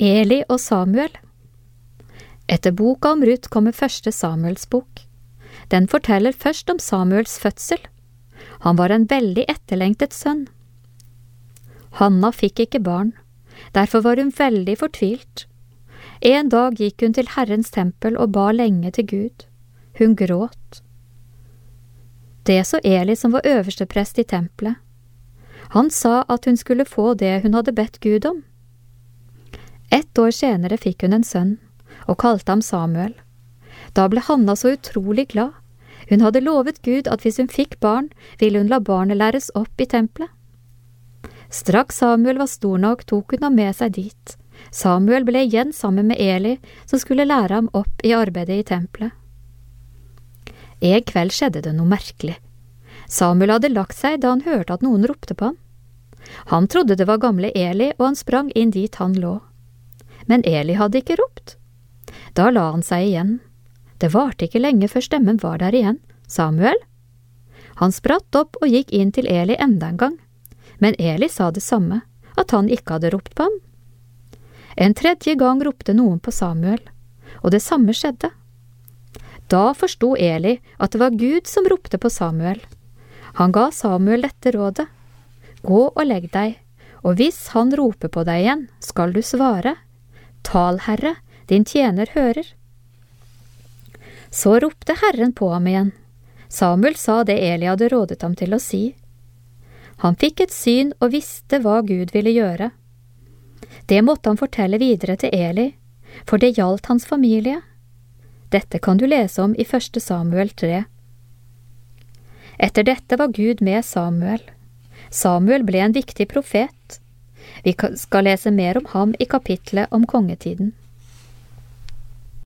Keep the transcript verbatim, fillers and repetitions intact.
Eli og Samuel. Etter boka om Ruth kommer første Samuels bok. Den forteller først om Samuels fødsel. Han var en veldig etterlengtet sønn. Hanna fikk ikke barn, derfor var hun veldig fortvilt. En dag gikk hun til Herrens tempel og ba lenge til Gud. Hun gråt. Det så Eli som var øverste prest i tempelet. Han sa at hun skulle få det hun hadde bedt Gud om. Ett år senere fikk hun en sønn, og kalte ham Samuel. Da ble Hanna så utrolig glad. Hun hadde lovet Gud at hvis hun fikk barn, ville hun la barnet læres opp i tempelet. Straks Samuel var stor nok, tok hun ham med seg dit. Samuel ble igjen sammen med Eli, som skulle lære ham opp i arbeidet i tempelet. En kveld skjedde det noe merkelig. Samuel hadde lagt seg da han hørte at noen ropte på ham. Han trodde det var gamle Eli, og han sprang inn dit han lå. Men Eli hadde ikke ropt. Da la han seg igjen. Det varte ikke lenge før stemmen var der igjen. Samuel? Han spratt opp og gikk inn til Eli enda en gang. Men Eli sa det samme, at han ikke hadde ropt på ham. En tredje gang ropte noen på Samuel, og det samme skjedde. Da forsto Eli at det var Gud som ropte på Samuel. Han ga Samuel dette rådet: Gå og legg deg, og hvis han roper på deg igjen, skal du svare: Tal, Herre, din tjener hører. Så ropte Herren på ham igjen. Samuel sa det Eli hadde rådet ham til å si. Han fikk et syn og visste hva Gud ville gjøre. Det måtte han fortelle videre til Eli, for det gjaldt hans familie. Dette kan du lese om i første Samuel tre. Etter dette var Gud med Samuel. Samuel ble en viktig profet. Vi skal lese mer om ham i kapitlet om kongetiden.